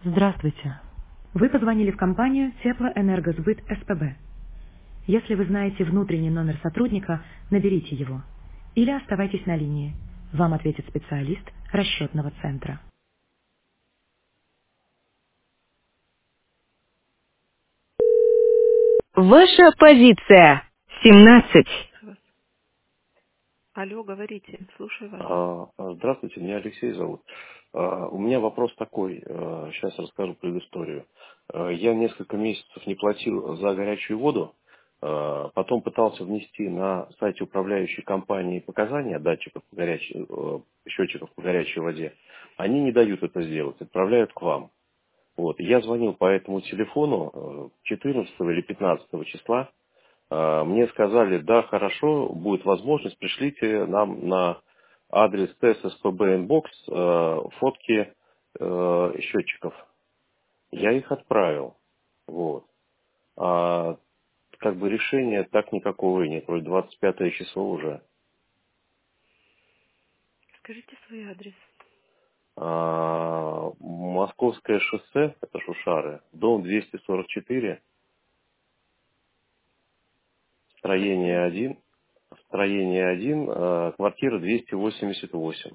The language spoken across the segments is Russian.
Здравствуйте. Вы позвонили в компанию Теплоэнергосбыт СПБ. Если вы знаете внутренний номер сотрудника, наберите его. Или оставайтесь на линии. Вам ответит специалист расчетного центра. Ваша позиция. 17. Алло, говорите, слушаю вас. Здравствуйте, меня Алексей зовут. У меня вопрос такой. Сейчас расскажу предысторию. Я несколько месяцев не платил за горячую воду. Потом пытался внести на сайте управляющей компании показания датчиков счетчиков по горячей воде. Они не дают это сделать, отправляют к вам. Вот. Я звонил по этому телефону 14 или 15 числа. Мне сказали, да, хорошо, будет возможность, пришлите нам на адрес ТССПБ инбокс фотки счетчиков. Я их отправил. Вот. А как бы решения так никакого и нет. Вроде 25 число уже. Скажите свой адрес. Московское шоссе, это Шушары, дом 244, строение Спасибо. 1, строение 1, квартира 288.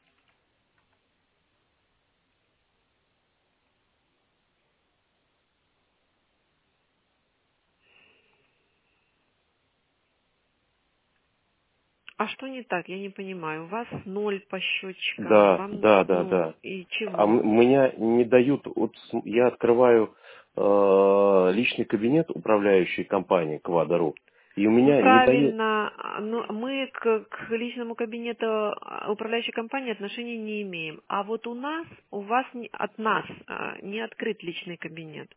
А что не так? Я не понимаю. У вас ноль по счетчикам. Да, Вам, да, да, ну, да. и А чего? меня не дают, вот я открываю личный кабинет управляющей компании Квадору, и у Ну, меня не дает. правильно. Но мы к личному кабинету управляющей компании отношения не имеем. А вот у вас от нас не открыт личный кабинет.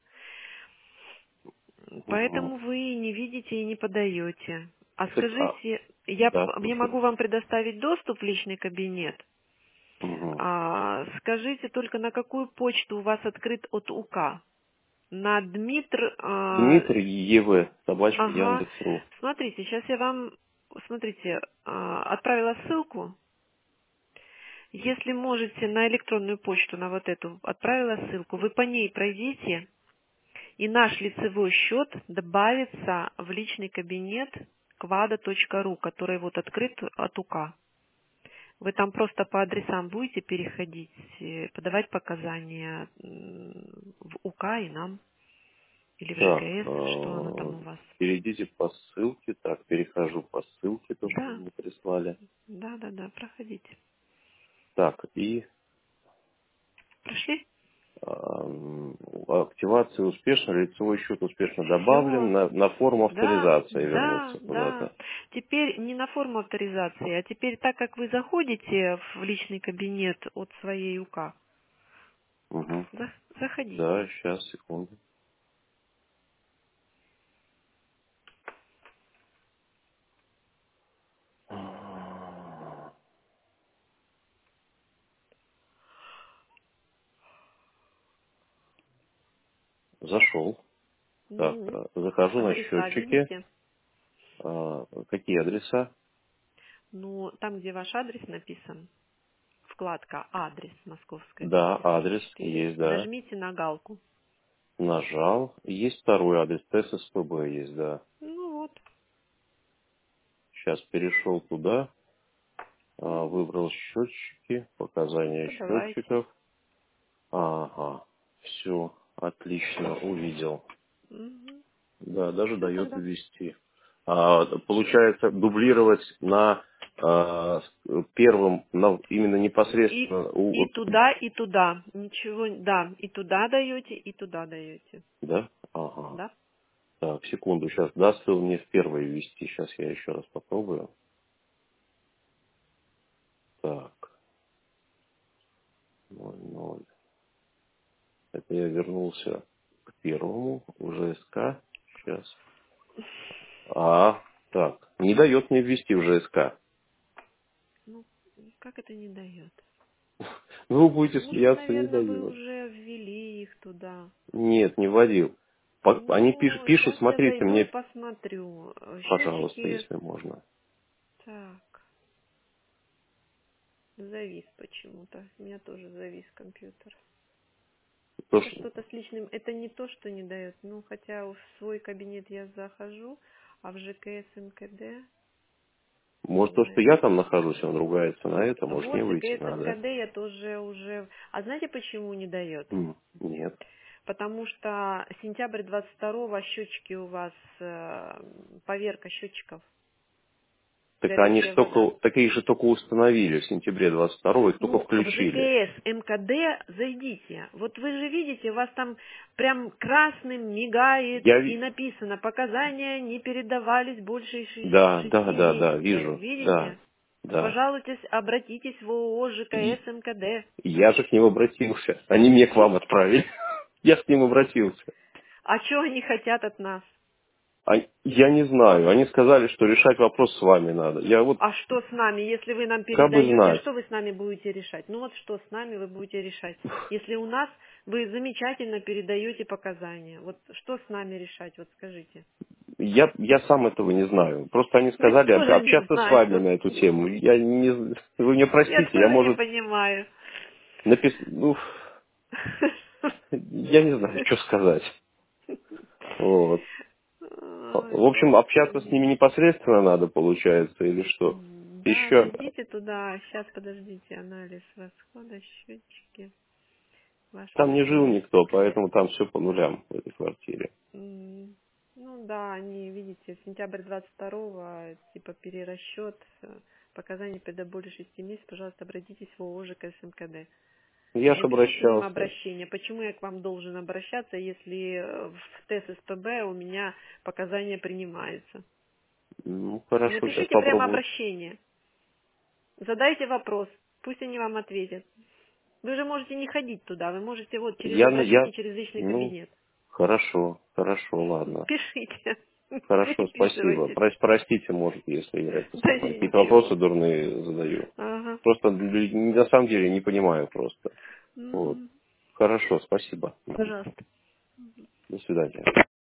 Мгм. Поэтому вы не видите и не подаете. А Так, скажите, да, я слушаю. могу вам предоставить доступ в личный кабинет. Мгм. Скажите только, на какую почту у вас открыт от УК? На Дмитр... Дмитрий ЕВ, собачка ага. Яндекс.ру. Смотрите, сейчас я вам... Смотрите, отправила ссылку. Если можете на электронную почту, на вот эту, отправила ссылку, вы по ней пройдите, и наш лицевой счет добавится в личный кабинет kvada.ru, который вот открыт от УК. Вы там просто по адресам будете переходить, подавать показания в УК и нам, или в Так, ЖКС, что оно там у вас. перейдите по ссылке. Так, перехожу по ссылке, то, что вы Да, мне прислали. да, проходите. Так, и Прошли? активация успешно, лицевой счет успешно добавлен, Все. на форму Да, авторизации да, вернулся да. куда-то. Теперь не на форму авторизации, а теперь так как вы заходите в личный кабинет от своей УК, Угу. Да, заходите. сейчас, секунду. Зашел. Так, Ну, захожу на адреса счетчики. видите? Какие адреса? Ну, там, где ваш адрес написан, вкладка «Адрес» Московская, Да, адрес 244, есть, да. нажмите на галку. Нажал. Есть второй адрес, ТССПБ есть, да. Ну вот. Сейчас перешел туда, выбрал счетчики, показания Подавайте. счетчиков. Ага, все, отлично, увидел. Да, даже Все дает тогда. ввести. Получается, дублировать на первом, именно непосредственно И туда, и туда. Ничего, да, и туда даете, и туда даете. да? Ага. Да? Так, секунду, сейчас даст ли он мне в первое ввести. Сейчас я еще раз попробую. Так, 0,0. Это я вернулся к первому, уже СК. Сейчас. Так, не дает мне ввести уже СК. Ну, как это не дает? Ну, вы будете Может, смеяться, не наверное, вы дает. уже ввели их туда. Нет, не вводил. Они Ну, пишут, сейчас я смотрите, зайду и мне, посмотрю. пожалуйста, Счетчики. если можно. Так, завис почему-то. У меня тоже завис компьютер. То, Это что-то с личным, это не то, что не дает. Ну, хотя в свой кабинет я захожу, а в ЖКС МКД, не может, то, что знаю. я там нахожусь, он ругается на это, может, Вот не выйти ЖКС надо. МКД я тоже уже... А знаете, почему не дает? Нет. Потому что сентябрь 22-го счетчики у вас, поверка счетчиков, Так они ж горячая вода. так их же только установили в сентябре 22-го, их только Ну, в включили. ЖКС МКД зайдите. Вот вы же видите, у вас там прям красным мигает Я, и написано, показания не передавались больше да, 6 да, да, да, месяцев. вижу, да, Видите? да. Пожалуйтесь, обратитесь в ООО И ЖКС МКД. я же к ним обратился. Они мне к вам отправили. Я к ним обратился. А что они хотят от нас? Я не знаю. Они сказали, что решать вопрос с вами надо. Я вот А что с нами, если вы нам как бы передаете, знать. что вы с нами будете решать? Ну вот что с нами вы будете решать? Если у нас вы замечательно передаете показания, вот что с нами решать, вот скажите. Я сам этого не знаю. Просто они Я сказали тоже не общаться с знаю. вами на эту тему. Я не, вы мне Я простите, я, тоже не может, понимаю. ну, я не знаю, что сказать. Вот. Ой, В общем, общаться с Господи. ними непосредственно надо, получается, или что? Да, Еще зайдите туда. Сейчас, подождите, анализ расхода, счетчики, ваш там не жил кабинет. никто, поэтому там все по нулям в этой квартире. Ну да, они, видите, сентябрь 22-го, типа перерасчет, показания когда более 6 месяцев, пожалуйста, обратитесь в ООО ЖКС МКД. Я ж Напишите им обращался. обращение. Почему я к вам должен обращаться, если в ТЭС СПБ у меня показания принимаются? Ну, хорошо, сейчас Напишите прямо попробую. обращение. Задайте вопрос. Пусть они вам ответят. Вы же можете не ходить туда, вы можете вот через обращение, через личный Ну, кабинет. хорошо, ладно. Пишите, Хорошо, спасибо. переписывайтесь. Простите, может, если я это Да самое, какие-то ничего. вопросы дурные задаю. Ага. Просто на самом деле не понимаю просто. Вот. Мгм. Хорошо, спасибо. Пожалуйста. До свидания.